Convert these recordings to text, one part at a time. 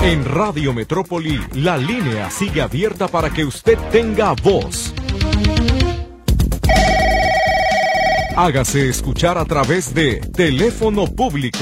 En Radio Metrópoli, la línea sigue abierta para que usted tenga voz. Hágase escuchar a través de teléfono público.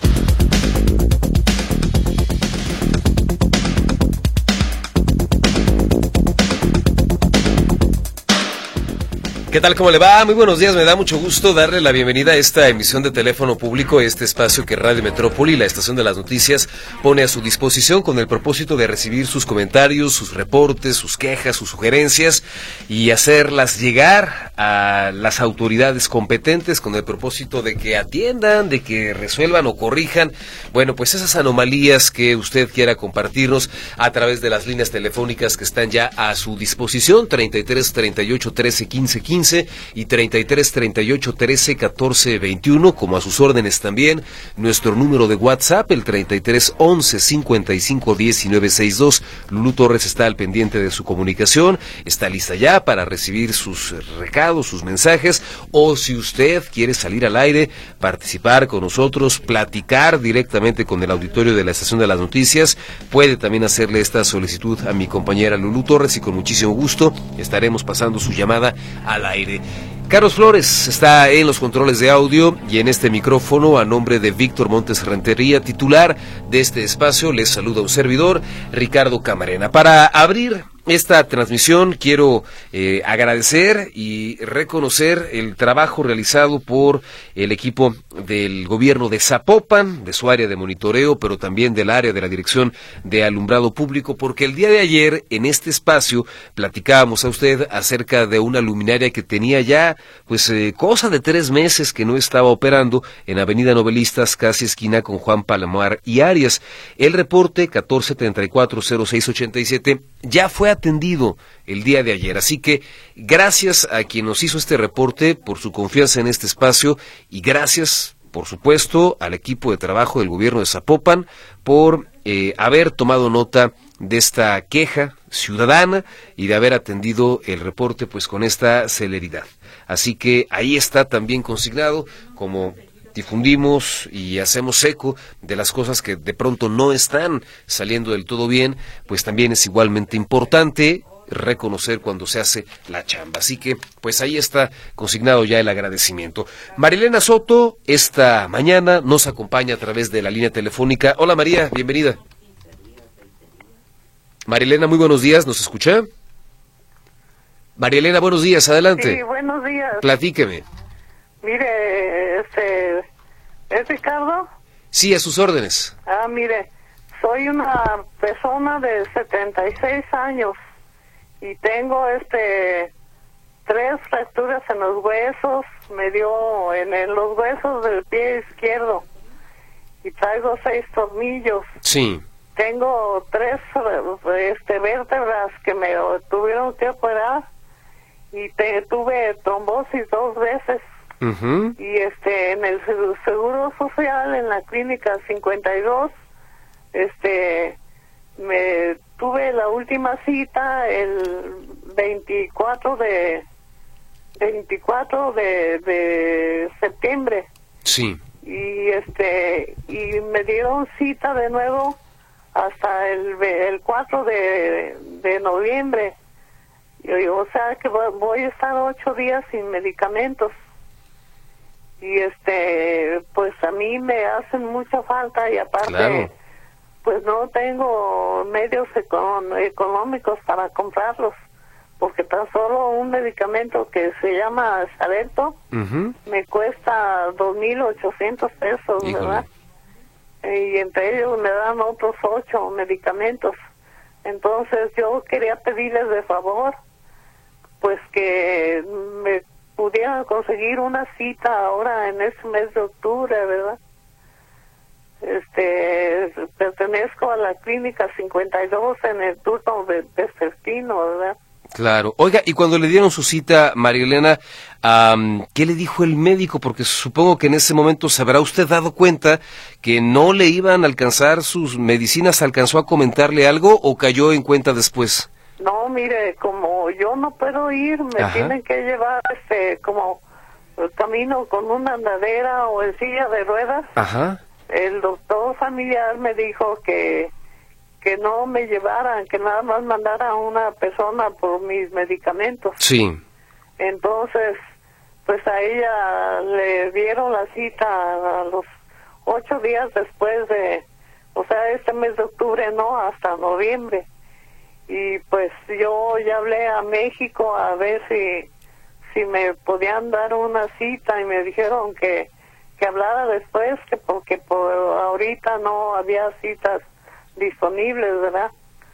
¿Qué tal? ¿Cómo le va? Muy buenos días, me da mucho gusto darle la bienvenida a esta emisión de Teléfono Público, este espacio que Radio Metrópoli, la estación de las noticias, pone a su disposición con el propósito de recibir sus comentarios, sus reportes, sus quejas, sus sugerencias y hacerlas llegar a las autoridades competentes con el propósito de que atiendan, de que resuelvan o corrijan, bueno, pues esas anomalías que usted quiera compartirnos a través de las líneas telefónicas que están ya a su disposición, 33 38 13 15 15 y 33 38 13 14 21, como a sus órdenes también nuestro número de WhatsApp, el 33 11 55 19 62. Lulú Torres está al pendiente de su comunicación, está lista ya para recibir sus recados, sus mensajes, o si usted quiere salir al aire, participar con nosotros, platicar directamente con el auditorio de la estación de las noticias, puede también hacerle esta solicitud a mi compañera Lulú Torres y con muchísimo gusto estaremos pasando su llamada al aire. Carlos Flores está en los controles de audio y en este micrófono, a nombre de Víctor Montes Rentería, titular de este espacio, les saluda un servidor, Ricardo Camarena. Para abrir esta transmisión quiero agradecer y reconocer el trabajo realizado por el equipo del gobierno de Zapopan, de su área de monitoreo, pero también del área de la Dirección de Alumbrado Público, porque el día de ayer en este espacio platicábamos a usted acerca de una luminaria que tenía ya cosa de 3 meses que no estaba operando en Avenida Novelistas, casi esquina con Juan Palomar y Arias. El reporte 14340687 ya fue atendido el día de ayer, así que gracias a quien nos hizo este reporte por su confianza en este espacio y gracias, por supuesto, al equipo de trabajo del gobierno de Zapopan por haber tomado nota de esta queja ciudadana y de haber atendido el reporte con esta celeridad. Así que ahí está también consignado como difundimos y hacemos eco de las cosas que de pronto no están saliendo del todo bien, pues también es igualmente importante reconocer cuando se hace la chamba. Así que, ahí está consignado ya el agradecimiento. Marilena Soto, esta mañana nos acompaña a través de la línea telefónica. Hola María, bienvenida. Marilena, muy buenos días, ¿nos escucha? Marilena, buenos días, adelante. Sí, buenos días. Platíqueme. Mire, ¿es Ricardo? Sí, a sus órdenes. Mire, soy una persona de 76 años y tengo 3 fracturas en los huesos, me dio en los huesos del pie izquierdo y traigo 6 tornillos. Sí. Tengo 3 vértebras que me tuvieron que operar y tuve trombosis 2 veces. Uh-huh. Y en el Seguro Social, en la clínica 52, me tuve la última cita el 24 de septiembre. Sí. Y y me dieron cita de nuevo hasta el 4 de noviembre. O sea que voy a estar 8 días sin medicamentos. Y pues a mí me hacen mucha falta y aparte, claro, pues no tengo medios económicos para comprarlos, porque tan solo un medicamento que se llama Xarelto uh-huh, me cuesta 2,800 pesos, híjole, ¿verdad? Y entre ellos me dan otros 8 medicamentos. Entonces yo quería pedirles de favor, pues que me pudieran conseguir una cita ahora en este mes de octubre, ¿verdad? Pertenezco a la clínica 52 en el turno vespertino, ¿verdad? Claro. Oiga, y cuando le dieron su cita, Marilena, ¿qué le dijo el médico? Porque supongo que en ese momento se habrá usted dado cuenta que no le iban a alcanzar sus medicinas. ¿Alcanzó a comentarle algo o cayó en cuenta después? No, mire, como yo no puedo ir, me Ajá. tienen que llevar como camino con una andadera o en silla de ruedas. Ajá. El doctor familiar me dijo que que no me llevaran, que nada más mandara a una persona por mis medicamentos. Sí. Entonces, pues a ella le dieron la cita a los 8 días después de, o sea, este mes de octubre, no, hasta noviembre. Y pues yo ya hablé a México a ver si me podían dar una cita, y me dijeron que hablara después, que porque por ahorita no había citas disponibles, ¿verdad?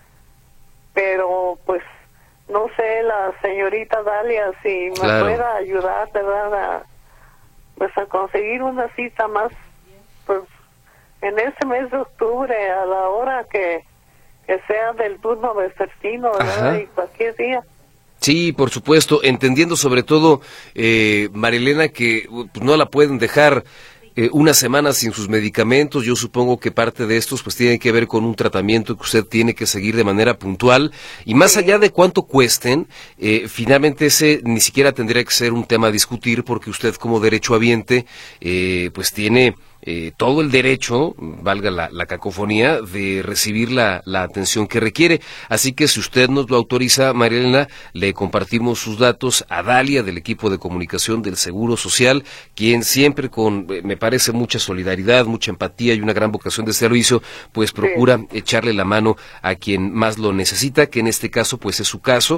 Pero pues no sé, la señorita Dalia, si me puede ayudar, ¿verdad? A conseguir una cita más, pues en ese mes de octubre, a la hora que sea del turno vespertino, ¿verdad? Ajá. Y cualquier día. Sí, por supuesto, entendiendo sobre todo, Marilena, que pues, no la pueden dejar una semana sin sus medicamentos. Yo supongo que parte de estos pues tiene que ver con un tratamiento que usted tiene que seguir de manera puntual, y más allá de cuánto cuesten, finalmente ese ni siquiera tendría que ser un tema a discutir, porque usted como derechohabiente pues tiene todo el derecho, valga la cacofonía, de recibir la atención que requiere. Así que si usted nos lo autoriza, Marilena, le compartimos sus datos a Dalia del equipo de comunicación del Seguro Social, quien siempre con, me parece, mucha solidaridad, mucha empatía y una gran vocación de servicio, pues procura echarle la mano a quien más lo necesita, que en este caso pues es su caso.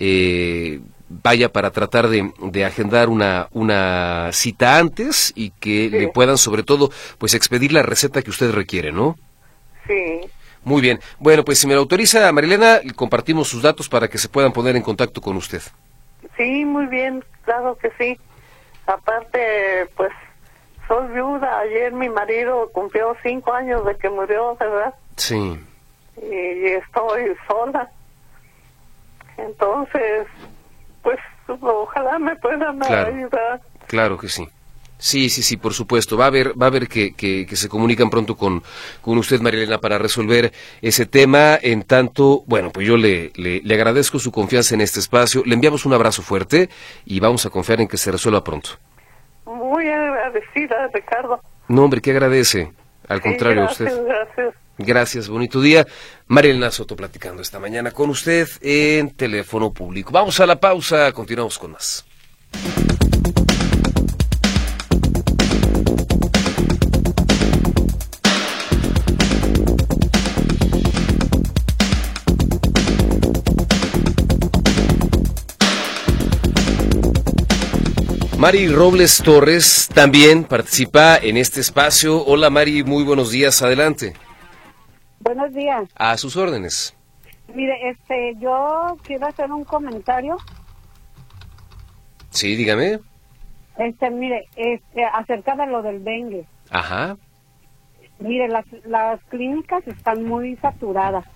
Vaya, para tratar de agendar una cita antes, y que le puedan sobre todo pues expedir la receta que usted requiere, ¿no? Sí. Muy bien. Bueno, pues si me lo autoriza, Marilena, compartimos sus datos para que se puedan poner en contacto con usted. Sí, muy bien, claro que sí. Aparte, pues soy viuda. Ayer mi marido cumplió 5 años de que murió, ¿verdad? Sí. Y estoy sola. Entonces, pues ojalá me puedan ayudar. Claro que sí. Sí, por supuesto. Va a haber que se comunican pronto con usted, Marilena, para resolver ese tema. En tanto, bueno, pues yo le agradezco su confianza en este espacio. Le enviamos un abrazo fuerte y vamos a confiar en que se resuelva pronto. Muy agradecida, Ricardo. No, hombre, ¿qué agradece? Al contrario, gracias, usted. Gracias. Gracias, bonito día. Marilena Soto platicando esta mañana con usted en Teléfono Público. Vamos a la pausa, continuamos con más. Mari Robles Torres también participa en este espacio. Hola Mari, muy buenos días, adelante. Buenos días. A sus órdenes. Mire, yo quiero hacer un comentario. Sí, dígame. Mire, acerca de lo del dengue. Ajá. Mire, las clínicas están muy saturadas.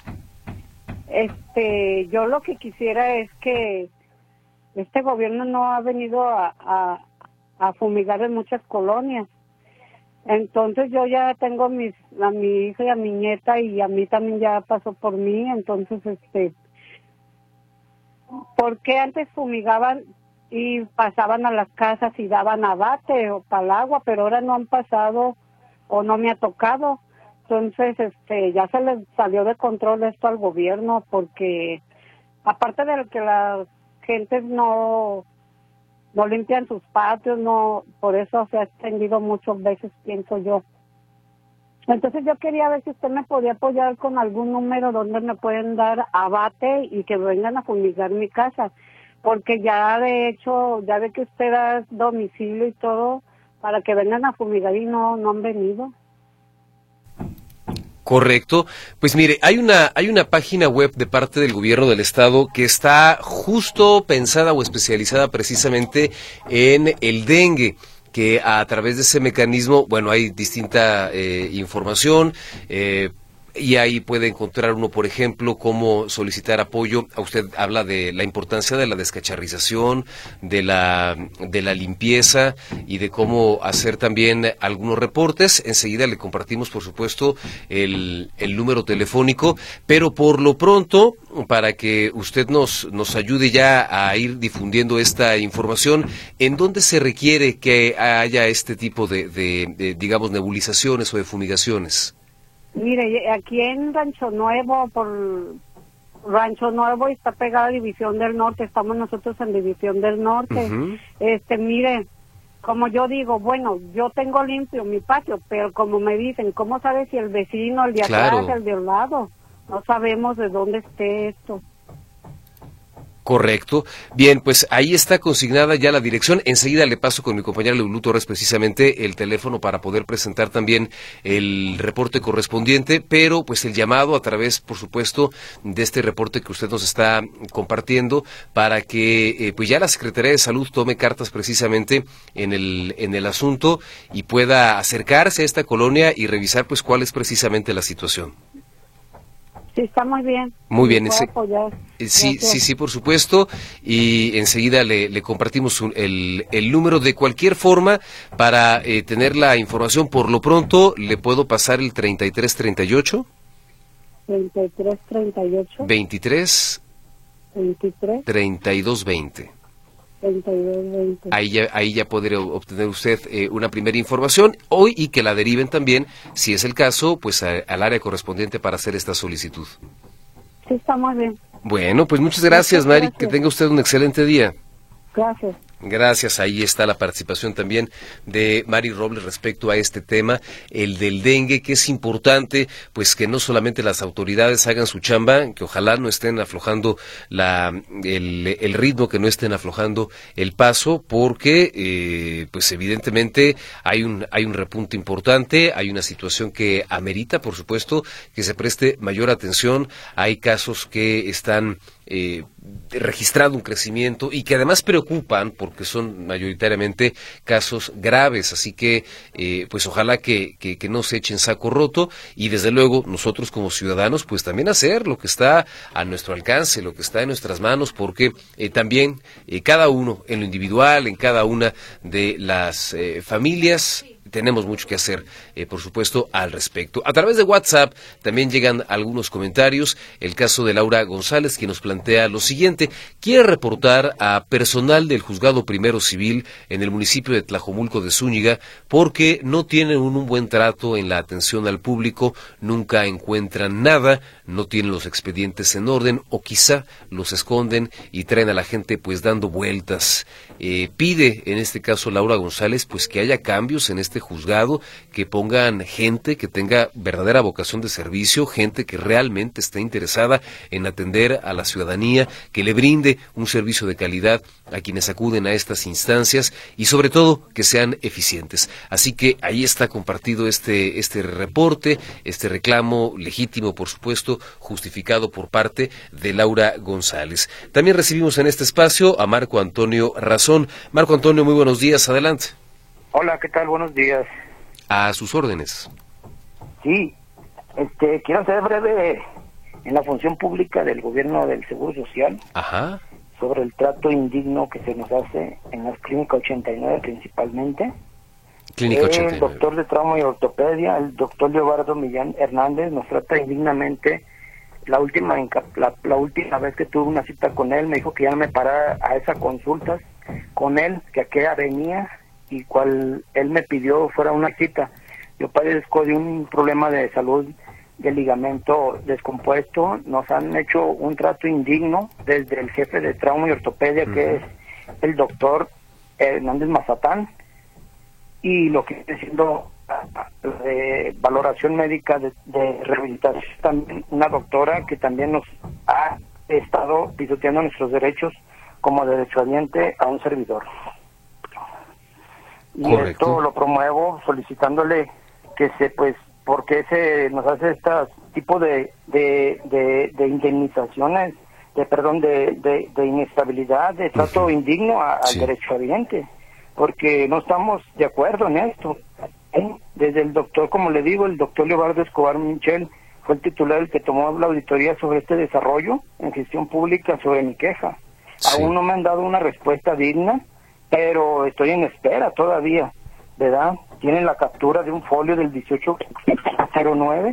Yo lo que quisiera es que este gobierno no ha venido a fumigar en muchas colonias. Entonces yo ya tengo a mi hija y a mi nieta, y a mí también ya pasó por mí. Entonces, ¿por qué antes fumigaban y pasaban a las casas y daban abate o para el agua, pero ahora no han pasado o no me ha tocado? Entonces, ya se les salió de control esto al gobierno, porque aparte de que las gentes no limpian sus patios, no, por eso se ha extendido muchas veces, pienso yo. Entonces yo quería ver si usted me podía apoyar con algún número donde me pueden dar abate y que vengan a fumigar mi casa, porque ya de hecho, ya ve que usted da domicilio y todo para que vengan a fumigar y no han venido. Correcto. Pues mire, hay una página web de parte del gobierno del estado que está justo pensada o especializada precisamente en el dengue, que a través de ese mecanismo, bueno, hay distinta información, y ahí puede encontrar uno, por ejemplo, cómo solicitar apoyo. A usted habla de la importancia de la descacharrización, de la limpieza y de cómo hacer también algunos reportes. Enseguida le compartimos, por supuesto, el número telefónico, pero por lo pronto, para que usted nos ayude ya a ir difundiendo esta información, ¿en dónde se requiere que haya este tipo de digamos, nebulizaciones o de fumigaciones? Mire, aquí en Rancho Nuevo, Rancho Nuevo está pegada a División del Norte, estamos nosotros en División del Norte. Mire, como yo digo, bueno, yo tengo limpio mi patio, pero como me dicen, ¿cómo sabe si el vecino, el de atrás, el de al lado? No sabemos de dónde esté esto. Correcto. Bien, pues ahí está consignada ya la dirección. Enseguida le paso con mi compañera Lulú Torres precisamente el teléfono para poder presentar también el reporte correspondiente, pero pues el llamado a través, por supuesto, de este reporte que usted nos está compartiendo para que pues ya la Secretaría de Salud tome cartas precisamente en el asunto y pueda acercarse a esta colonia y revisar pues cuál es precisamente la situación. Sí, está muy bien. Muy bien. Sí, por supuesto. Y enseguida le compartimos el número. De cualquier forma, para tener la información, por lo pronto, le puedo pasar el 3338. 3338. 23. 3220. Ahí ya podrá obtener usted una primera información hoy y que la deriven también, si es el caso, pues al área correspondiente para hacer esta solicitud. Sí, está muy bien. Bueno, pues muchas gracias, Mari, que tenga usted un excelente día. Gracias. Gracias, ahí está la participación también de Mari Robles respecto a este tema, el del dengue, que es importante, pues que no solamente las autoridades hagan su chamba, que ojalá no estén aflojando el ritmo, que no estén aflojando el paso, porque pues evidentemente hay un repunte importante, hay una situación que amerita, por supuesto, que se preste mayor atención. Hay casos que están registrado un crecimiento y que además preocupan porque son mayoritariamente casos graves, así que pues ojalá que no se echen saco roto y desde luego nosotros como ciudadanos pues también hacer lo que está a nuestro alcance, lo que está en nuestras manos, porque también cada uno en lo individual, en cada una de las familias, tenemos mucho que hacer, por supuesto, al respecto. A través de WhatsApp también llegan algunos comentarios. El caso de Laura González, que nos plantea lo siguiente: quiere reportar a personal del Juzgado Primero Civil en el municipio de Tlajomulco de Zúñiga porque no tienen un buen trato en la atención al público, nunca encuentran nada, no tienen los expedientes en orden o quizá los esconden y traen a la gente pues dando vueltas. Pide, en este caso Laura González, pues que haya cambios en este juzgado, que pongan gente que tenga verdadera vocación de servicio, gente que realmente esté interesada en atender a la ciudadanía, que le brinde un servicio de calidad a quienes acuden a estas instancias y sobre todo que sean eficientes. Así que ahí está compartido este reporte, este reclamo legítimo, por supuesto, justificado por parte de Laura González. También recibimos en este espacio a Marco Antonio Razón. Marco Antonio, muy buenos días, adelante. Hola, ¿qué tal? Buenos días. A sus órdenes. Sí, quiero ser breve en la función pública del gobierno del Seguro Social. Ajá. Sobre el trato indigno que se nos hace en las clínicas 89 principalmente. Clínica 89. El doctor de trauma y ortopedia, el doctor Leobardo Millán Hernández, nos trata indignamente. La última vez que tuve una cita con él, me dijo que ya no me parara a esas consultas con él, que aquella venía y cual él me pidió fuera una cita. Yo padezco de un problema de salud del ligamento descompuesto. Nos han hecho un trato indigno desde el jefe de trauma y ortopedia, que es el doctor Hernández Mazatán, y lo que viene siendo de valoración médica de rehabilitación, también una doctora que también nos ha estado pisoteando nuestros derechos como derechohabiente a un servidor. Y correcto. Esto lo promuevo solicitándole que porque se nos hace este tipo de indemnizaciones, de inestabilidad, de trato indigno al derechohabiente, porque no estamos de acuerdo en esto. Desde el doctor, como le digo, el doctor Leobardo Escobar Michel fue el titular el que tomó la auditoría sobre este desarrollo en gestión pública sobre mi queja. Sí. Aún no me han dado una respuesta digna, pero estoy en espera todavía, ¿verdad? Tienen la captura de un folio del 1809.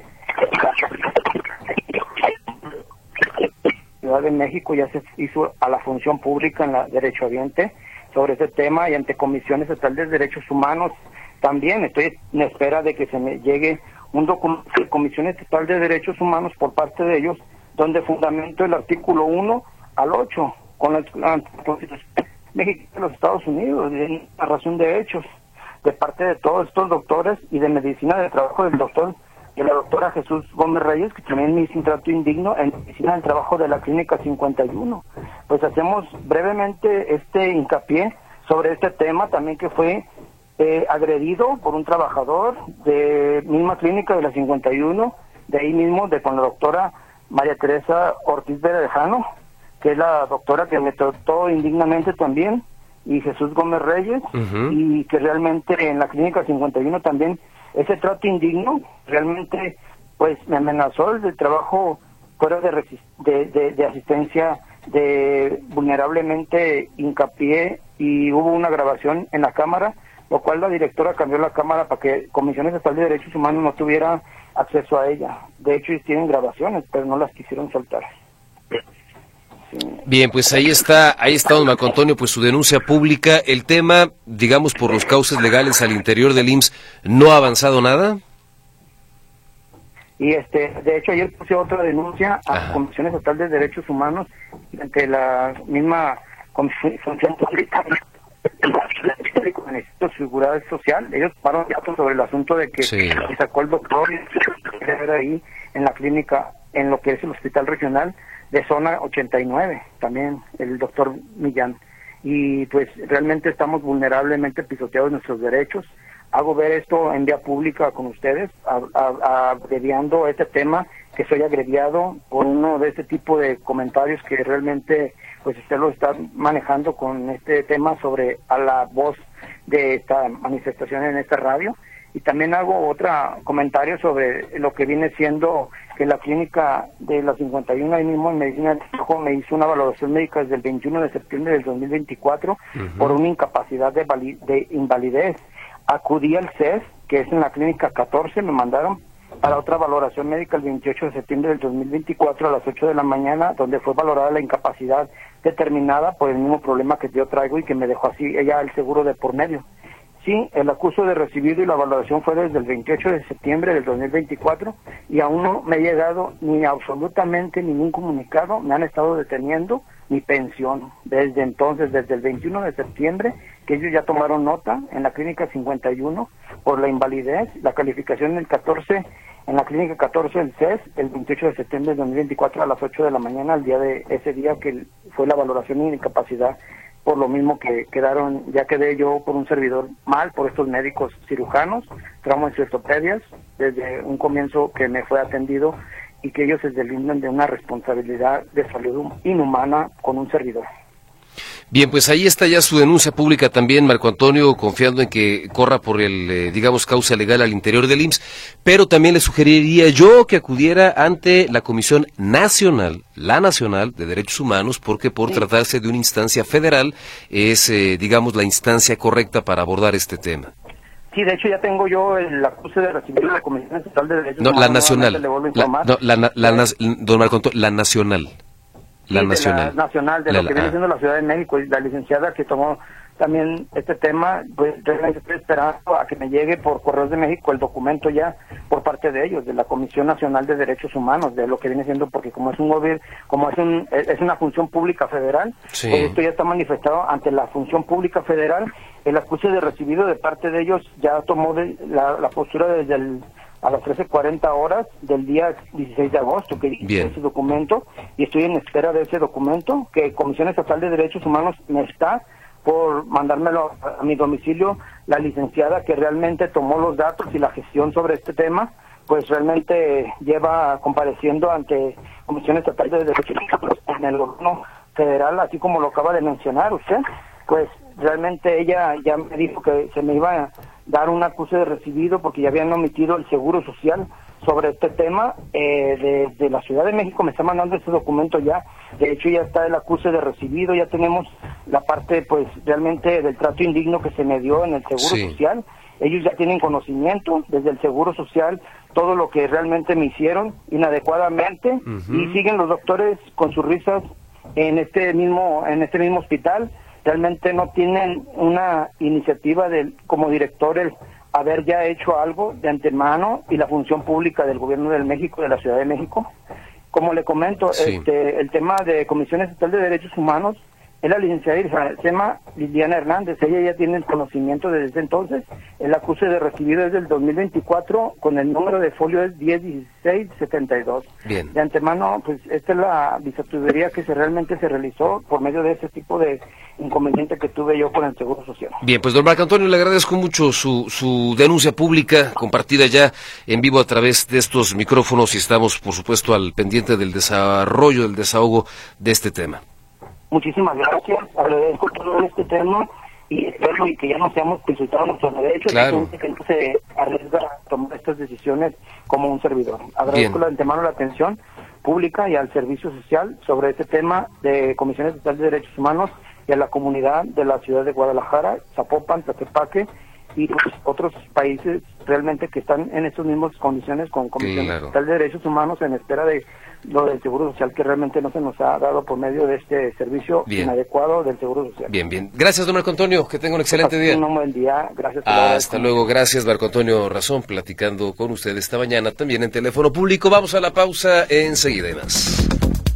Ciudad de México ya se hizo a la función pública en la derechohabiente sobre ese tema y ante Comisión Estatal de Derechos Humanos también estoy en espera de que se me llegue un documento de Comisión Estatal de Derechos Humanos por parte de ellos, donde fundamento el artículo 1 al 8 con la Constitución mexicana de los Estados Unidos, de narración de hechos, de parte de todos estos doctores y de medicina de trabajo del doctor y la doctora Jesús Gómez Reyes, que también me hizo un trato indigno en medicina del trabajo de la Clínica 51. Pues hacemos brevemente este hincapié sobre este tema también, que fue agredido por un trabajador de misma clínica de la 51, de ahí mismo, con la doctora María Teresa Ortiz Berejano, que es la doctora que me trató indignamente también, y Jesús Gómez Reyes, y que realmente en la Clínica 51 también ese trato indigno realmente pues me amenazó el trabajo fuera de asistencia, de vulnerablemente hincapié, y hubo una grabación en la cámara, lo cual la directora cambió la cámara para que Comisión Estatal de Derechos Humanos no tuviera acceso a ella. De hecho, tienen grabaciones, pero no las quisieron soltar. Sí. Bien, pues ahí está don Marco Antonio, pues su denuncia pública. El tema, digamos, por los cauces legales al interior del IMSS, ¿no ha avanzado nada? Y de hecho ayer puse otra denuncia a la Comisión Estatal de Derechos Humanos ante la misma Comisión Pública con el Instituto de Seguridad Social. Ellos pararon datos sobre el asunto de que se sacó el doctor ahí en la clínica, en lo que es el Hospital Regional de Zona 89, también el doctor Millán. Y pues realmente estamos vulnerablemente pisoteados nuestros derechos. Hago ver esto en vía pública con ustedes, abreviando este tema, que soy agrediado por uno de este tipo de comentarios que realmente pues usted lo está manejando con este tema sobre a la voz de esta manifestación en esta radio. Y también hago otro comentario sobre lo que viene siendo que la clínica de la 51, ahí mismo en medicina del trabajo, me hizo una valoración médica desde el 21 de septiembre del 2024 por una incapacidad de invalidez. Acudí al CES, que es en la clínica 14, me mandaron para otra valoración médica el 28 de septiembre del 2024 a las 8 de la mañana, donde fue valorada la incapacidad determinada por el mismo problema que yo traigo y que me dejó así ella el seguro de por medio. Sí, el acuso de recibido y la valoración fue desde el 28 de septiembre del 2024 y aún no me ha llegado ni absolutamente ningún comunicado, me han estado deteniendo mi pensión. Desde entonces, desde el 21 de septiembre, que ellos ya tomaron nota en la clínica 51 por la invalidez, la calificación del 14, en la clínica 14 del CES, el 28 de septiembre de 2024 a las 8 de la mañana, el día de ese día que fue la valoración de incapacidad, por lo mismo que ya quedé yo por un servidor mal, por estos médicos cirujanos, traumas y ortopedias, desde un comienzo que me fue atendido y que ellos se deslindan de una responsabilidad de salud inhumana con un servidor. Bien, pues ahí está ya su denuncia pública también, Marco Antonio, confiando en que corra por el, digamos, causa legal al interior del IMSS, pero también le sugeriría yo que acudiera ante la Comisión Nacional, la Nacional de Derechos Humanos, porque por tratarse de una instancia federal es, digamos, la instancia correcta para abordar este tema. Sí, de hecho ya tengo yo el acuse de recibir la Comisión Estatal de Derechos Humanos. No, la Nacional. Don Marco Antonio, la Nacional. La nacional. La nacional, de lo que viene siendo la Ciudad de México, y la licenciada que tomó también este tema, pues realmente estoy esperando a que me llegue por Correos de México el documento ya por parte de ellos, de la Comisión Nacional de Derechos Humanos, de lo que viene siendo, porque como es es una función pública federal, sí. Esto ya está manifestado ante la función pública federal. El acuse de recibido de parte de ellos ya tomó la postura desde a las 13:40 horas del día 16 de agosto que hice ese documento, y estoy en espera de ese documento, que Comisión Estatal de Derechos Humanos me está por mandármelo a mi domicilio. La licenciada que realmente tomó los datos y la gestión sobre este tema, pues realmente lleva compareciendo ante Comisión Estatal de Derechos Humanos en el gobierno federal, así como lo acaba de mencionar usted. Pues realmente ella ya me dijo que se me iba a dar un acuse de recibido porque ya habían omitido el seguro social sobre este tema. De la Ciudad de México me está mandando ese documento ya. De hecho ya está el acuse de recibido, ya tenemos la parte pues realmente del trato indigno que se me dio en el seguro social. Ellos ya tienen conocimiento desde el seguro social todo lo que realmente me hicieron inadecuadamente, y siguen los doctores con sus risas en este mismo hospital. Realmente no tienen una iniciativa como directores haber ya hecho algo de antemano y la función pública del gobierno de México, de la Ciudad de México. Como le comento, Sí. el tema de Comisión Estatal de Derechos Humanos es la licenciada Iracema Liliana Hernández. Ella ya tiene el conocimiento desde ese entonces. El acuse de recibido es del 2024, con el número de folio es 101672. Bien. De antemano, pues esta es la visatudería que realmente se realizó por medio de ese tipo de inconveniente que tuve yo con el Seguro Social. Bien, pues don Marco Antonio, le agradezco mucho su denuncia pública compartida ya en vivo a través de estos micrófonos y estamos, por supuesto, al pendiente del desarrollo, del desahogo de este tema. Muchísimas gracias, agradezco todo este tema y espero y que ya no seamos consultados nuestros derechos, Claro. que no se arriesga a tomar estas decisiones como un servidor. Agradezco Bien. de antemano la atención pública y al servicio social sobre este tema de Comisión Estatal de Derechos Humanos y a la comunidad de la ciudad de Guadalajara, Zapopan, Tlaquepaque y pues, otros países realmente que están en estas mismas condiciones con Comisión Claro. Estatal de Derechos Humanos en espera de lo del Seguro Social que realmente no se nos ha dado por medio de este servicio Bien. inadecuado del Seguro Social. Bien, bien. Gracias, don Marco Antonio, que tenga un excelente día. Un buen día, gracias. te lo agradezco Hasta mucho. luego, gracias Marco Antonio Razón, platicando con usted esta mañana también en teléfono público. Vamos a la pausa enseguida y más.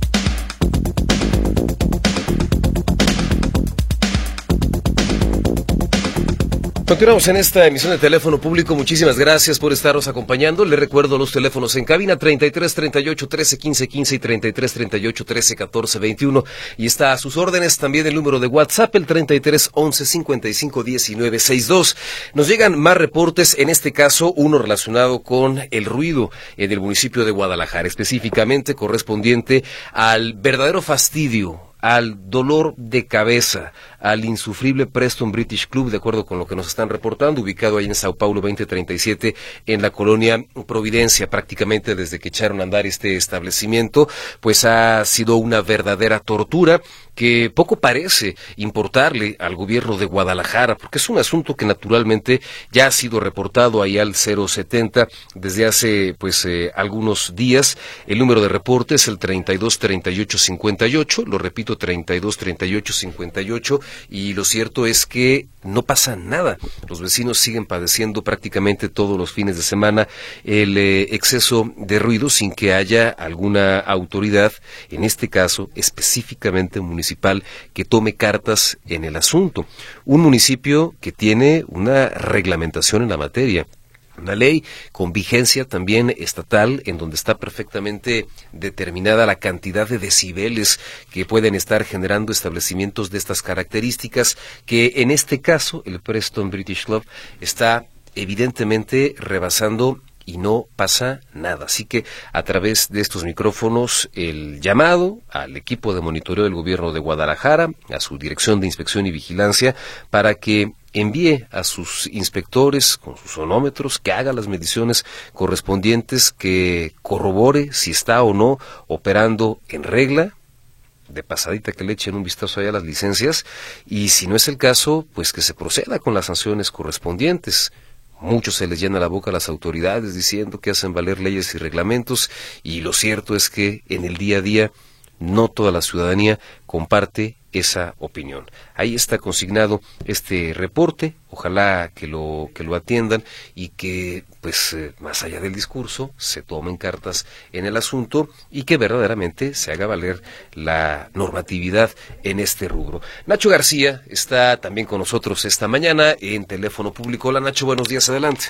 Continuamos en esta emisión de Teléfono Público. Muchísimas gracias por estarnos acompañando. Le recuerdo los teléfonos en cabina 33 38 13 15 15 y 33 38 13 14 21. Y está a sus órdenes también el número de WhatsApp, el 33 11 55 19 62. Nos llegan más reportes, en este caso uno relacionado con el ruido en el municipio de Guadalajara, específicamente correspondiente al verdadero fastidio, al dolor de cabeza, al insufrible Preston British Club, de acuerdo con lo que nos están reportando, ubicado ahí en Sao Paulo 2037, en la colonia Providencia. Prácticamente desde que echaron a andar este establecimiento, pues ha sido una verdadera tortura que poco parece importarle al gobierno de Guadalajara, porque es un asunto que naturalmente ya ha sido reportado ahí al 070 desde hace algunos días. El número de reporte es el 32 38 58, lo repito, 32 38 58, y lo cierto es que no pasa nada. Los vecinos siguen padeciendo prácticamente todos los fines de semana el exceso de ruido sin que haya alguna autoridad, en este caso específicamente municipal, que tome cartas en el asunto. Un municipio que tiene una reglamentación en la materia, una ley con vigencia también estatal, en donde está perfectamente determinada la cantidad de decibeles que pueden estar generando establecimientos de estas características, que en este caso el Preston British Club está evidentemente rebasando y no pasa nada. Así que a través de estos micrófonos el llamado al equipo de monitoreo del gobierno de Guadalajara, a su dirección de inspección y vigilancia, para que envíe a sus inspectores con sus sonómetros, que haga las mediciones correspondientes, que corrobore si está o no operando en regla, de pasadita que le echen un vistazo allá a las licencias, y si no es el caso, pues que se proceda con las sanciones correspondientes. Muchos se les llena la boca a las autoridades diciendo que hacen valer leyes y reglamentos, y lo cierto es que en el día a día no toda la ciudadanía comparte esa opinión. Ahí está consignado este reporte, ojalá que lo atiendan y que, más allá del discurso, se tomen cartas en el asunto y que verdaderamente se haga valer la normatividad en este rubro. Nacho García está también con nosotros esta mañana en Teléfono Público. Hola Nacho, buenos días, adelante.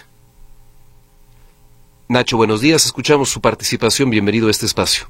Nacho, buenos días, escuchamos su participación, bienvenido a este espacio.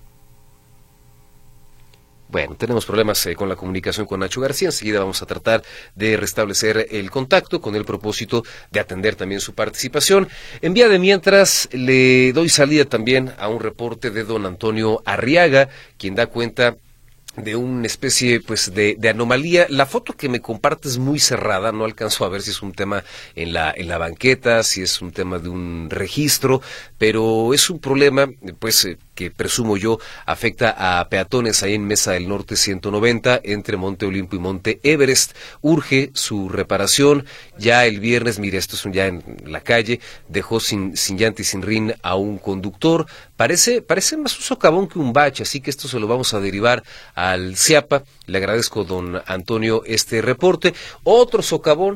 Bueno, tenemos problemas con la comunicación con Nacho García. Enseguida vamos a tratar de restablecer el contacto con el propósito de atender también su participación. En vía de mientras, le doy salida también a un reporte de don Antonio Arriaga, quien da cuenta de una especie de anomalía. La foto que me comparte es muy cerrada, no alcanzo a ver si es un tema en la banqueta, si es un tema de un registro, pero es un problema que presumo yo afecta a peatones ahí en Mesa del Norte 190 entre Monte Olimpo y Monte Everest. Urge su reparación. Ya el viernes, mire, esto es ya en la calle, dejó sin llanta y sin rin a un conductor. Parece más un socavón que un bache, así que esto se lo vamos a derivar al CIAPA. Le agradezco, don Antonio, este reporte. Otro socavón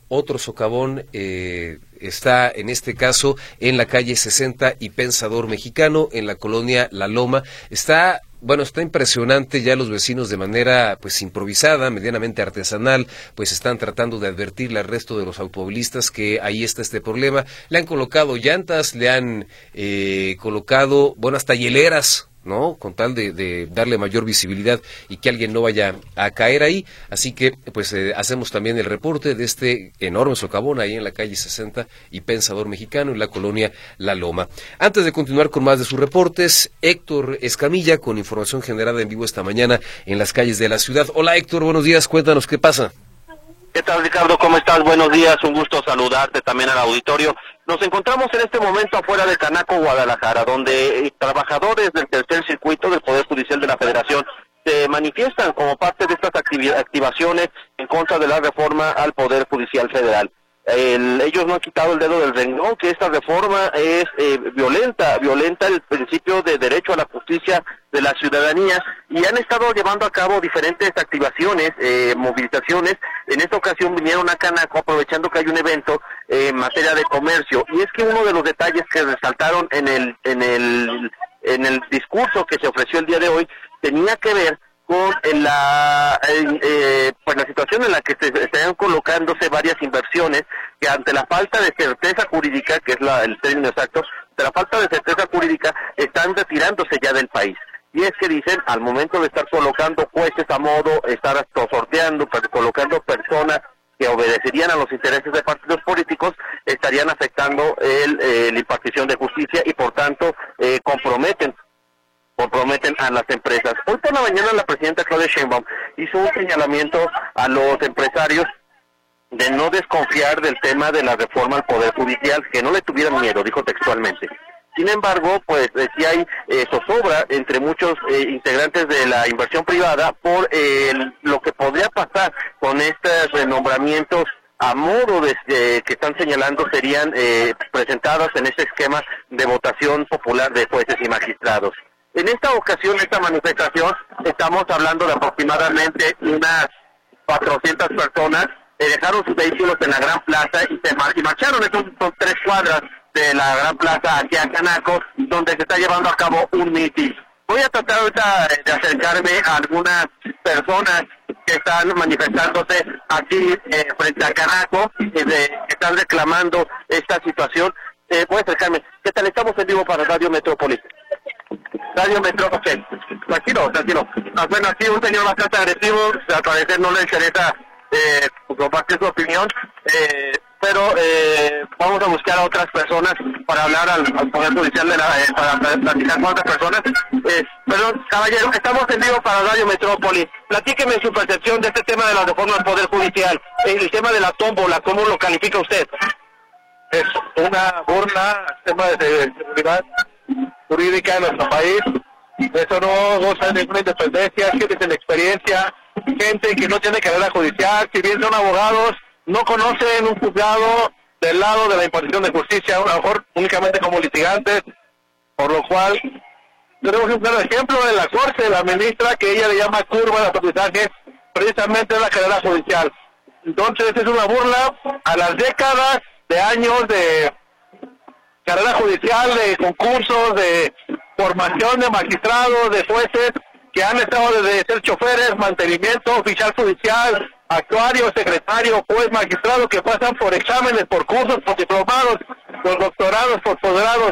otro socavón, está en este caso en la calle 60 y Pensador Mexicano, en la colonia La Loma. Está impresionante. Ya los vecinos, de manera pues improvisada, medianamente artesanal, pues están tratando de advertirle al resto de los automovilistas que ahí está este problema. Le han colocado llantas, le han colocado, hasta hieleras, ¿no? Con tal de darle mayor visibilidad y que alguien no vaya a caer ahí. Así que, pues, hacemos también el reporte de este enorme socavón ahí en la calle 60 y Pensador Mexicano, en la colonia La Loma. Antes de continuar con más de sus reportes, Héctor Escamilla, con información generada en vivo esta mañana en las calles de la ciudad. Hola, Héctor, buenos días, cuéntanos qué pasa. ¿Qué tal, Ricardo? ¿Cómo estás? Buenos días, un gusto saludarte también al auditorio. Nos encontramos en este momento afuera de Canaco, Guadalajara, donde trabajadores del tercer circuito del Poder Judicial de la Federación se manifiestan como parte de estas activaciones en contra de la reforma al Poder Judicial Federal. Ellos no han quitado el dedo del renglón, que esta reforma es violenta el principio de derecho a la justicia de la ciudadanía, y han estado llevando a cabo diferentes activaciones, movilizaciones. En esta ocasión vinieron a Canaco aprovechando que hay un evento en materia de comercio, y es que uno de los detalles que resaltaron en el discurso que se ofreció el día de hoy tenía que ver con la situación en la que se están colocándose varias inversiones que, ante la falta de certeza jurídica, que es el término exacto, de la falta de certeza jurídica, están retirándose ya del país. Y es que dicen, al momento de estar colocando jueces a modo, estar sorteando, colocando personas que obedecerían a los intereses de partidos políticos, estarían afectando la impartición de justicia y, por tanto, comprometen a las empresas. Hoy por la mañana la presidenta Claudia Sheinbaum hizo un señalamiento a los empresarios de no desconfiar del tema de la reforma al Poder Judicial, que no le tuvieran miedo, dijo textualmente. Sin embargo, pues sí hay zozobra entre muchos integrantes de la inversión privada por lo que podría pasar con estos renombramientos a modo que están señalando serían presentadas en este esquema de votación popular de jueces y magistrados. En esta ocasión, esta manifestación, estamos hablando de aproximadamente unas 400 personas, dejaron sus vehículos en la Gran Plaza y marcharon. Son 3 cuadras de la Gran Plaza aquí a Canaco, donde se está llevando a cabo un mitin. Voy a tratar ahorita de acercarme a algunas personas que están manifestándose aquí frente a Canaco, que están reclamando esta situación. Voy a acercarme. ¿Qué tal? Estamos en vivo para Radio Metrópolis. Radio Metrópolis. Tranquilo. Bueno, aquí un señor bastante agresivo, al parecer no le interesa compartir su opinión, pero vamos a buscar a otras personas para hablar al Poder Judicial para platicar con otras personas. Perdón, caballero, estamos en vivo para Radio Metrópolis. Platíqueme su percepción de este tema de la reforma al Poder Judicial, el tema de la tómbola, ¿cómo lo califica usted? Es una burla al tema de seguridad jurídica en nuestro país. Eso no goza de ninguna independencia, gente sin experiencia, gente que no tiene carrera judicial, si bien son abogados, no conocen un juzgado del lado de la impartición de justicia, a lo mejor únicamente como litigantes, por lo cual tenemos un claro ejemplo de la Corte, la ministra, que ella le llama curva de aprendizaje, precisamente la carrera judicial. Entonces es una burla a las décadas de años de carrera judicial, de concursos, de formación de magistrados, de jueces que han estado desde ser choferes, mantenimiento, oficial judicial, actuario, secretario, juez, magistrado, que pasan por exámenes, por cursos, por diplomados, por doctorados, por posgrados,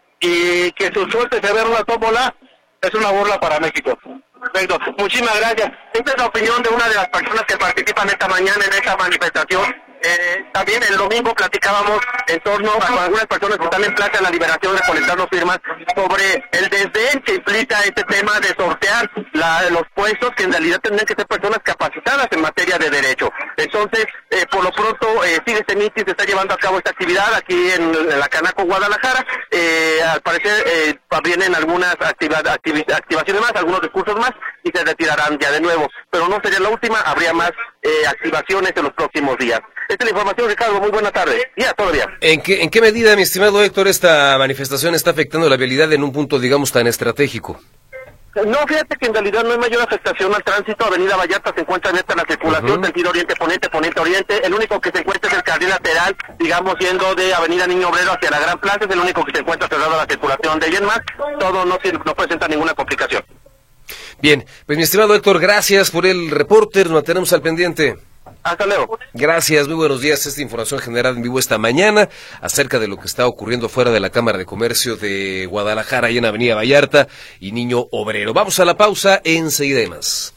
y que su suerte se vea una tómbola, es una burla para México. Perfecto, muchísimas gracias. Esta es la opinión de una de las personas que participan esta mañana en esta manifestación. También el domingo platicábamos en torno a algunas personas que están en plaza en la liberación recolectando firmas sobre el desdén que implica este tema de sortear los puestos, que en realidad tendrían que ser personas capacitadas en materia de derecho. Entonces, por lo pronto, sigue este mitin, se está llevando a cabo esta actividad aquí en la Canaco, Guadalajara. Al parecer vienen algunas activaciones más, algunos discursos más, y se retirarán ya de nuevo. Pero no sería la última, habría más activaciones en los próximos días. Esta es la información, Ricardo. Muy buena tarde. Ya, todavía. ¿En qué medida, mi estimado Héctor, esta manifestación está afectando la vialidad en un punto, digamos, tan estratégico? No, fíjate que en realidad no hay mayor afectación al tránsito. Avenida Vallarta se encuentra abierta la circulación, sentido oriente-poniente, poniente-oriente. El único que se encuentra es el carril lateral, digamos, yendo de Avenida Niño Obrero hacia la Gran Plaza, es el único que se encuentra cerrado a la circulación. De ahí en más, todo no presenta ninguna complicación. Bien, pues mi estimado Héctor, gracias por el reporte, nos mantenemos al pendiente. Hasta luego. Gracias, muy buenos días. Esta información generada en vivo esta mañana acerca de lo que está ocurriendo fuera de la Cámara de Comercio de Guadalajara y en Avenida Vallarta y Niño Obrero. Vamos a la pausa, enseguida hay más.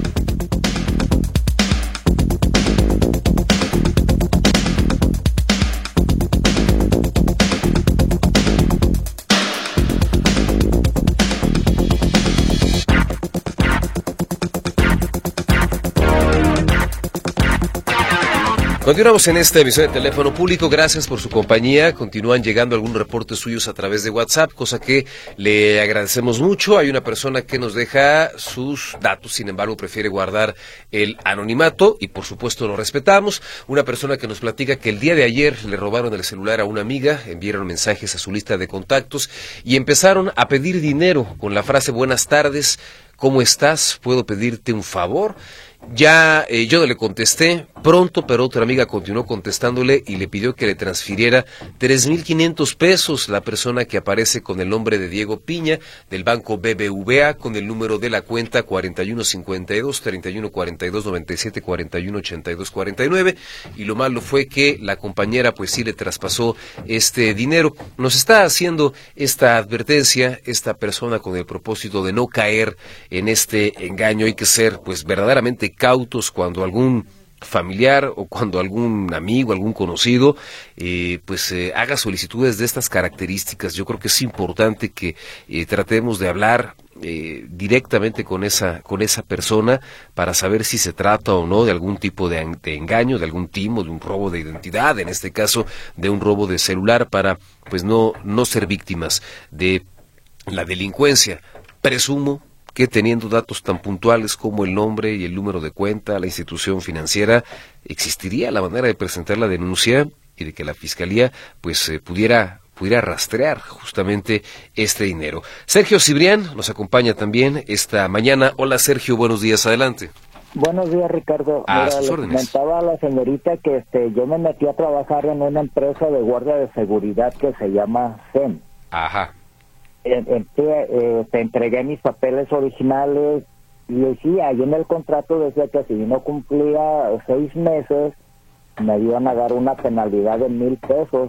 Continuamos en esta emisión de Teléfono Público, gracias por su compañía. Continúan llegando algunos reportes suyos a través de WhatsApp, cosa que le agradecemos mucho. Hay una persona que nos deja sus datos, sin embargo prefiere guardar el anonimato y por supuesto lo respetamos. Una persona que nos platica que el día de ayer le robaron el celular a una amiga, enviaron mensajes a su lista de contactos y empezaron a pedir dinero con la frase buenas tardes, ¿cómo estás? ¿Puedo pedirte un favor? Ya yo no le contesté pronto, pero otra amiga continuó contestándole y le pidió que le transfiriera 3,500 pesos. La persona que aparece con el nombre de Diego Piña, del banco BBVA, con el número de la cuenta 4152 3142 97 41 82 49, y lo malo fue que la compañera pues sí le traspasó este dinero. Nos está haciendo esta advertencia esta persona con el propósito de no caer en este engaño. Hay que ser pues verdaderamente cautos cuando algún familiar o cuando algún amigo, algún conocido haga solicitudes de estas características. Yo creo que es importante que tratemos de hablar directamente con esa persona para saber si se trata o no de algún tipo de engaño, de algún timo, de un robo de identidad, en este caso de un robo de celular, para pues no ser víctimas de la delincuencia. Presumo que teniendo datos tan puntuales como el nombre y el número de cuenta, la institución financiera, existiría la manera de presentar la denuncia y de que la Fiscalía pues pudiera rastrear justamente este dinero. Sergio Cibrián nos acompaña también esta mañana. Hola Sergio, buenos días, adelante. Buenos días, Ricardo. A sus órdenes. Comentaba a la señorita que yo me metí a trabajar en una empresa de guardia de seguridad que se llama CEN. Ajá. Te entregué mis papeles originales y decía, ahí en el contrato decía que si no cumplía 6 meses me iban a dar una penalidad de 1,000 pesos.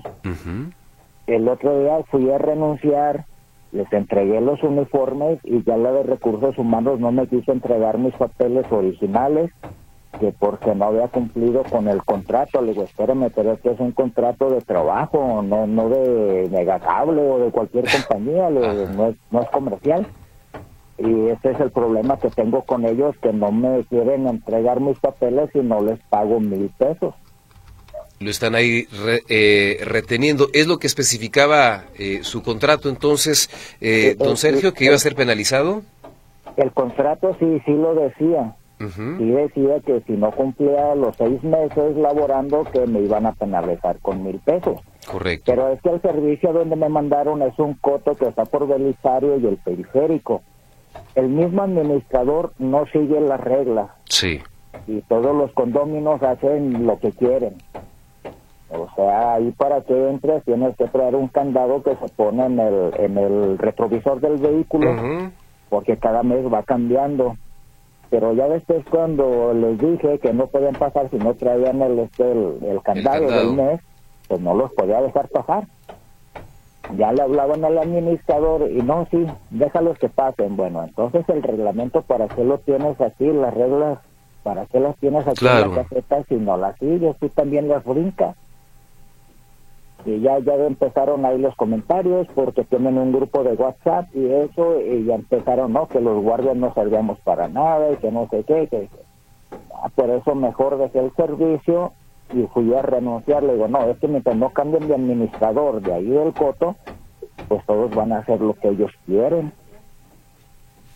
El otro día fui a renunciar, les entregué los uniformes y ya la de recursos humanos no me quiso entregar mis papeles originales, que porque no había cumplido con el contrato. Le digo, espérame, pero este es un contrato de trabajo, no de Megacable o de cualquier compañía, no es comercial. Y ese es el problema que tengo con ellos, que no me quieren entregar mis papeles y no les pago 1,000 pesos. Lo están ahí reteniendo. ¿Es lo que especificaba su contrato entonces, don Sergio, que iba a ser penalizado? El contrato sí lo decía. Sí decía que si no cumplía los 6 meses laborando, que me iban a penalizar con 1,000 pesos. Correcto. Pero es que el servicio donde me mandaron es un coto que está por Belisario y el Periférico. El mismo administrador no sigue las reglas. Sí. Y todos los condóminos hacen lo que quieren. O sea, ahí para que entres tienes que traer un candado que se pone en el retrovisor del vehículo, porque cada mes va cambiando. Pero ya después, cuando les dije que no podían pasar si no traían el candado del mes, pues no los podía dejar pasar. Ya le hablaban al administrador y no, sí, déjalos que pasen. Bueno, entonces el reglamento, ¿para qué lo tienes aquí? Las reglas, ¿para qué las tienes aquí en la caseta si no las sigues? Tú también las brincas. Y ya empezaron ahí los comentarios, porque tienen un grupo de WhatsApp y eso, y ya empezaron, que los guardias no servíamos para nada y que no sé qué, por eso mejor dejé el servicio y fui a renunciar. Le digo, no, es que mientras no cambien de administrador de ahí del coto, pues todos van a hacer lo que ellos quieren.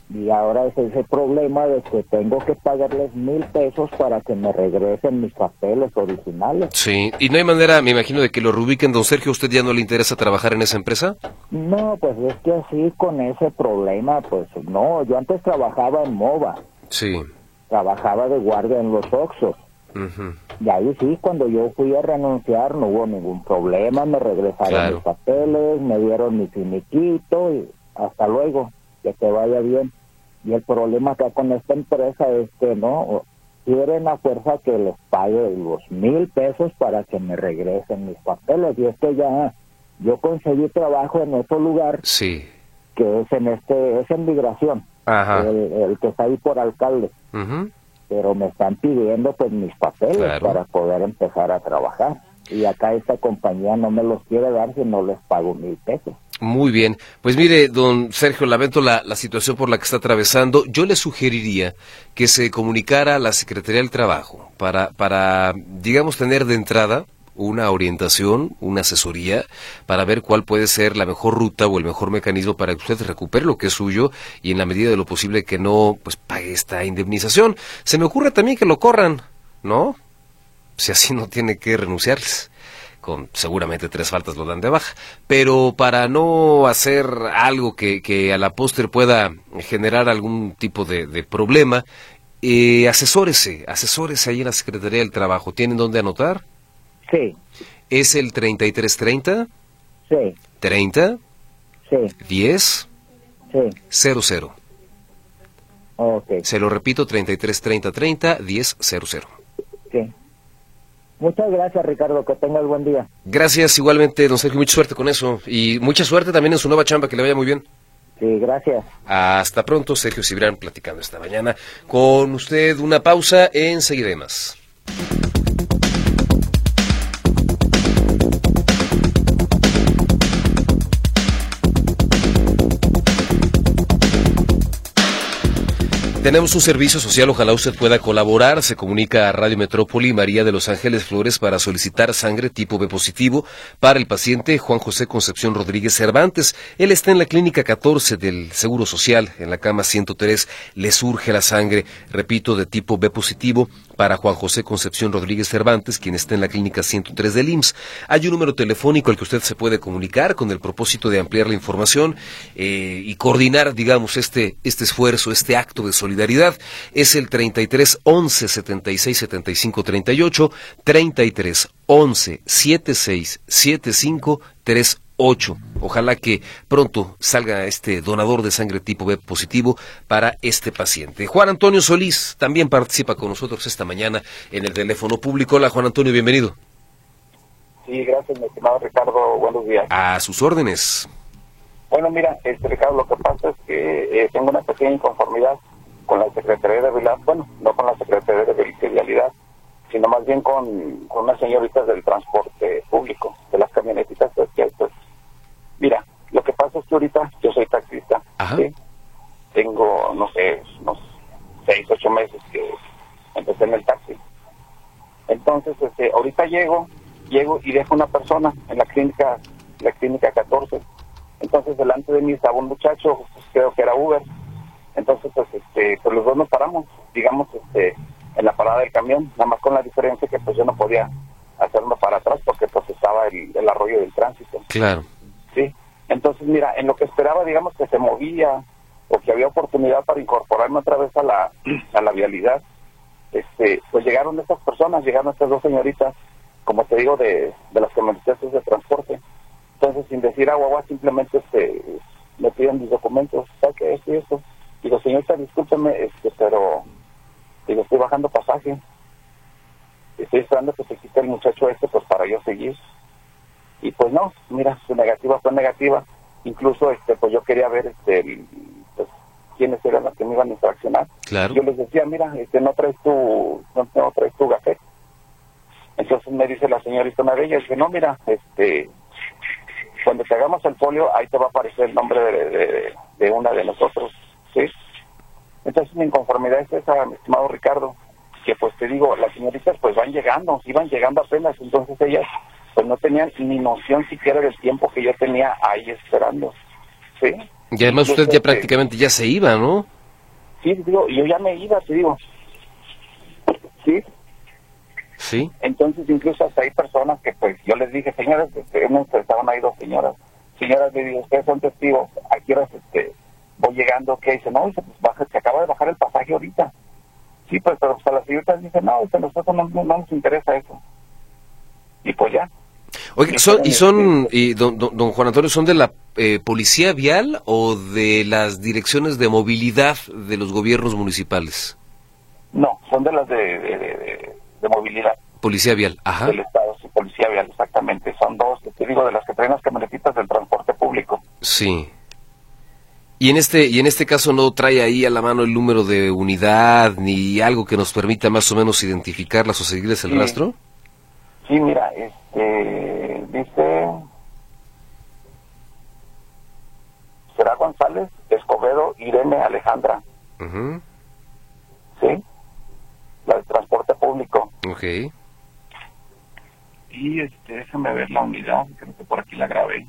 Y ahora es ese problema de que tengo que pagarles 1,000 pesos para que me regresen mis papeles originales. Sí, y no hay manera, me imagino, de que lo reubiquen, don Sergio. ¿A usted ya no le interesa trabajar en esa empresa? No, pues es que así con ese problema, pues no, yo antes trabajaba en MOVA. Sí. Trabajaba de guardia en los Oxxos. Y ahí sí, cuando yo fui a renunciar no hubo ningún problema, me regresaron mis papeles, me dieron mi finiquito y hasta luego, que te vaya bien. Y el problema acá con esta empresa es que no, quieren a fuerza que les pague los 1,000 pesos para que me regresen mis papeles. Y es que ya yo conseguí trabajo en otro lugar, sí, que es en migración, el que está ahí por alcalde. Pero me están pidiendo pues mis papeles para poder empezar a trabajar. Y acá esta compañía no me los quiere dar si no les pago 1,000 pesos. Muy bien. Pues mire, don Sergio, lamento la situación por la que está atravesando. Yo le sugeriría que se comunicara a la Secretaría del Trabajo para digamos, tener de entrada una orientación, una asesoría, para ver cuál puede ser la mejor ruta o el mejor mecanismo para que usted recupere lo que es suyo y en la medida de lo posible que no pues pague esta indemnización. Se me ocurre también que lo corran, ¿no? Si así no tiene que renunciarles. Con seguramente 3 faltas lo dan de baja. Pero para no hacer algo que a la postre pueda generar algún tipo de problema, asesórese ahí en la Secretaría del Trabajo. ¿Tienen dónde anotar? Sí. ¿Es el 3330? Sí. 30? Sí. 10? Sí. 00. Ok. Se lo repito, 3330 10 00. Sí. Muchas gracias, Ricardo, que tengas buen día. Gracias, igualmente, don Sergio, mucha suerte con eso. Y mucha suerte también en su nueva chamba, que le vaya muy bien. Sí, gracias. Hasta pronto, Sergio Cibrán, platicando esta mañana con usted. Una pausa, enseguida hay más. Tenemos un servicio social, ojalá usted pueda colaborar. Se comunica a Radio Metrópoli María de los Ángeles Flores para solicitar sangre tipo B positivo para el paciente Juan José Concepción Rodríguez Cervantes. Él está en la clínica 14 del Seguro Social, en la cama 103. Le surge la sangre, repito, de tipo B positivo para Juan José Concepción Rodríguez Cervantes, quien está en la clínica 103 del IMSS. Hay un número telefónico al que usted se puede comunicar con el propósito de ampliar la información y coordinar, digamos, este esfuerzo, este acto de solidaridad. Es el 33 11 76 75 38, 33 11 76 75 38. Ojalá que pronto salga este donador de sangre tipo B positivo para este paciente. Juan Antonio Solís también participa con nosotros esta mañana en el teléfono público. Hola, Juan Antonio, bienvenido. Sí, gracias, mi estimado Ricardo. Buenos días. A sus órdenes. Bueno, mira, Ricardo, lo que pasa es que tengo una pequeña inconformidad con la Secretaría de Vialidad, bueno, no con la Secretaría de Vialidad, sino más bien con unas señoritas del transporte público, de las camionetitas. Pues, mira, lo que pasa es que ahorita yo soy taxista, ¿sí? Tengo, no sé, unos 6, 8 meses que empecé en el taxi. Entonces, ahorita llego y dejo una persona en la clínica 14. Entonces, delante de mí estaba un muchacho, pues, creo que era Uber. Entonces, pues los dos nos paramos, digamos, en la parada del camión, nada más con la diferencia que pues yo no podía hacerme para atrás porque pues estaba el arroyo del tránsito. Claro. Sí. Entonces, mira, en lo que esperaba, digamos, que se movía o que había oportunidad para incorporarme otra vez a la vialidad, pues llegaron estas personas, llegaron estas dos señoritas, como te digo, de las camionetas de transporte. Entonces, sin decir agua, simplemente me piden mis documentos, saque esto y esto. Digo, señorita, discúlpeme, pero digo, estoy bajando pasaje. Estoy esperando que se quite el muchacho pues para yo seguir. Y pues no, mira, su negativa fue negativa. Incluso, pues yo quería ver, pues, quiénes eran los que me iban a infraccionar. Claro. Yo les decía, mira, no traes tu gafete. Entonces me dice la señorita una de ellas, dice, no, mira, cuando te hagamos el folio, ahí te va a aparecer el nombre de una de nosotros, ¿sí? Entonces mi inconformidad es esa, mi estimado Ricardo, que pues te digo, las señoritas pues iban llegando apenas, entonces ellas pues no tenían ni noción siquiera del tiempo que yo tenía ahí esperando, ¿sí? Y además usted ya prácticamente ya se iba, ¿no? Sí, digo, yo ya me iba, te digo. Sí. Sí. Entonces, incluso hasta hay personas que, pues, yo les dije, señoras, estaban ahí 2 señoras. Señoras, le digo, ustedes son testigos, ¿a qué horas voy llegando? ¿Qué? Dice, no, dice, pues se acaba de bajar el pasaje ahorita. Sí, pues, pero hasta las señoritas dicen, no, dice, nosotros no nos interesa eso. Y pues ya. Oye, don Juan Antonio, ¿son de la policía vial o de las direcciones de movilidad de los gobiernos municipales? No, son de las de movilidad. Policía vial, ajá. Del Estado, sí, policía vial, exactamente. Son 2, te digo, de las que traen las camionetitas del transporte público. Sí. Y en este caso no trae ahí a la mano el número de unidad ni algo que nos permita más o menos identificarlas o seguirles el rastro. Sí, mira, dice será González, Escobedo, Irene, Alejandra. Uh-huh. Sí, la del transporte público. Okay. Y déjame ver la unidad, creo que por aquí la grabé.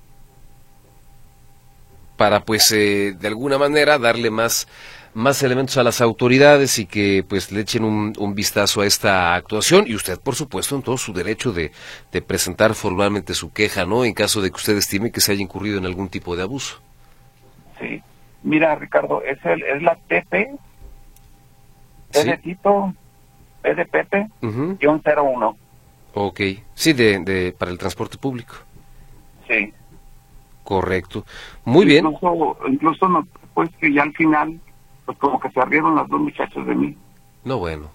Para pues de alguna manera darle más elementos a las autoridades y que pues le echen un vistazo a esta actuación, y usted por supuesto en todo su derecho de presentar formalmente su queja, ¿no? En caso de que usted estime que se haya incurrido en algún tipo de abuso. Sí, mira, Ricardo, es la TP, P de Tito, P de Pepe, _01. Ok, sí, para el transporte público. Sí. Correcto, muy bien. Incluso no, pues que ya al final, pues como que se rieron las 2 muchachas de mí. No, bueno.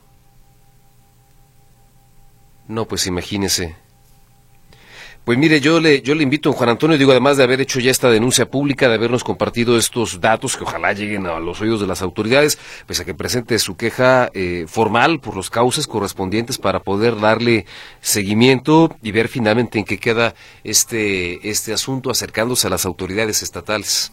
No, pues imagínese. Pues mire, yo le invito, Juan Antonio, digo, además de haber hecho ya esta denuncia pública, de habernos compartido estos datos que ojalá lleguen a los oídos de las autoridades, pues a que presente su queja formal por los cauces correspondientes para poder darle seguimiento y ver finalmente en qué queda este asunto acercándose a las autoridades estatales.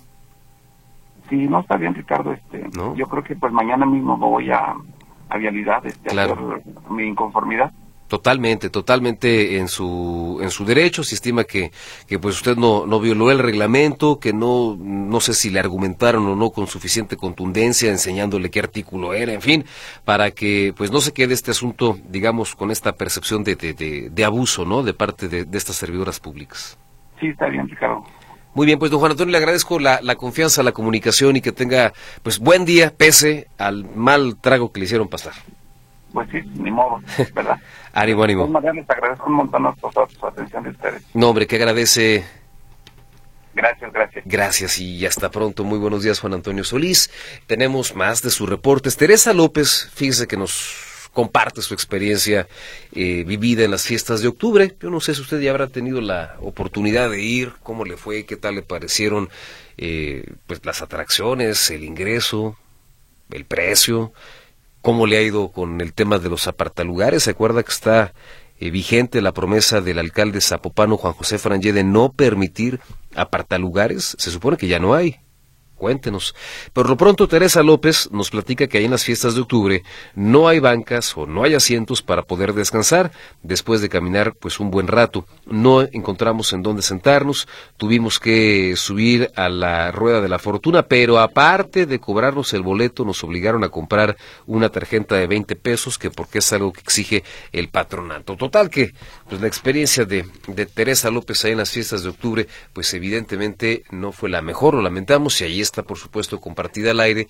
Sí, no, está bien, Ricardo. ¿No? Yo creo que pues mañana mismo me voy a Vialidad claro. a hacer mi inconformidad. Totalmente en su derecho. Si estima que pues usted no violó el reglamento, que no sé si le argumentaron o no con suficiente contundencia, enseñándole qué artículo era, en fin, para que pues no se quede este asunto, digamos, con esta percepción de abuso, ¿no?, de parte de estas servidoras públicas. Sí, está bien, Ricardo. Muy bien, pues don Juan Antonio, le agradezco la confianza, la comunicación y que tenga pues buen día, pese al mal trago que le hicieron pasar. Pues sí, ni modo, ¿verdad? ánimo. De todas maneras, les agradezco un montón su atención de ustedes. No, hombre, que agradece. Gracias. Gracias y hasta pronto. Muy buenos días, Juan Antonio Solís. Tenemos más de sus reportes. Teresa López, fíjese que nos comparte su experiencia vivida en las fiestas de octubre. Yo no sé si usted ya habrá tenido la oportunidad de ir, cómo le fue, qué tal le parecieron pues las atracciones, el ingreso, el precio. ¿Cómo le ha ido con el tema de los apartalugares? ¿Se acuerda que está vigente la promesa del alcalde zapopano Juan José Frangé de no permitir apartalugares? Se supone que ya no hay. Cuéntenos. Por lo pronto, Teresa López nos platica que ahí en las fiestas de octubre no hay bancas o no hay asientos para poder descansar después de caminar pues un buen rato. No encontramos en dónde sentarnos, tuvimos que subir a la rueda de la fortuna, pero aparte de cobrarnos el boleto nos obligaron a comprar una tarjeta de 20 pesos, que porque es algo que exige el patronato. Total que pues la experiencia de Teresa López ahí en las fiestas de octubre pues evidentemente no fue la mejor, lo lamentamos, y ahí está por supuesto compartida al aire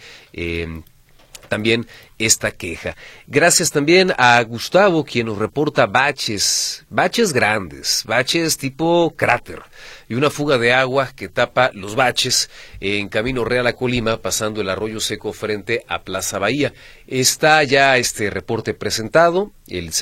también esta queja. Gracias también a Gustavo, quien nos reporta baches grandes, baches tipo cráter y una fuga de agua que tapa los baches en Camino Real a Colima, pasando el arroyo seco frente a Plaza Bahía. Está ya este reporte presentado, el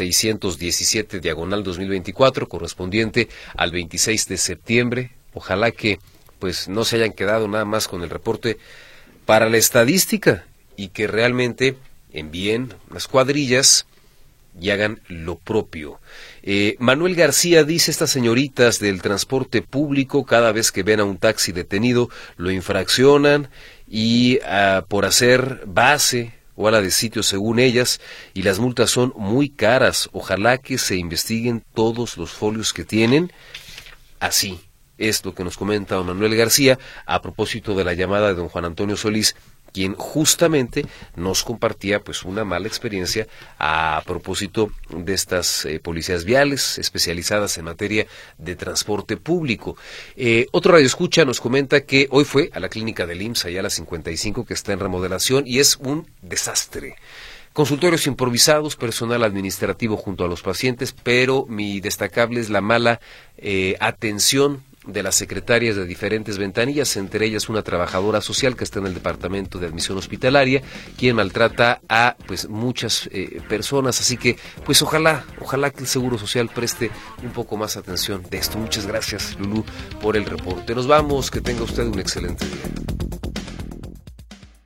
617/2024, correspondiente al 26 de septiembre. Ojalá que pues no se hayan quedado nada más con el reporte para la estadística y que realmente envíen las cuadrillas y hagan lo propio. Manuel García dice: estas señoritas del transporte público, cada vez que ven a un taxi detenido, lo infraccionan y por hacer base o ala de sitio según ellas, y las multas son muy caras. Ojalá que se investiguen todos los folios que tienen. Así es lo que nos comenta don Manuel García a propósito de la llamada de don Juan Antonio Solís quien justamente nos compartía pues una mala experiencia a propósito de estas policías viales especializadas en materia de transporte público. Otro radioescucha nos comenta que hoy fue a la clínica del IMSS, allá a la 55, que está en remodelación, y es un desastre. Consultorios improvisados, personal administrativo junto a los pacientes, pero mi destacable es la mala atención de las secretarias de diferentes ventanillas, entre ellas una trabajadora social que está en el departamento de admisión hospitalaria, quien maltrata a pues muchas personas, así que pues ojalá que el Seguro Social preste un poco más atención de esto. Muchas gracias, Lulú, por el reporte. Nos vamos, que tenga usted un excelente día.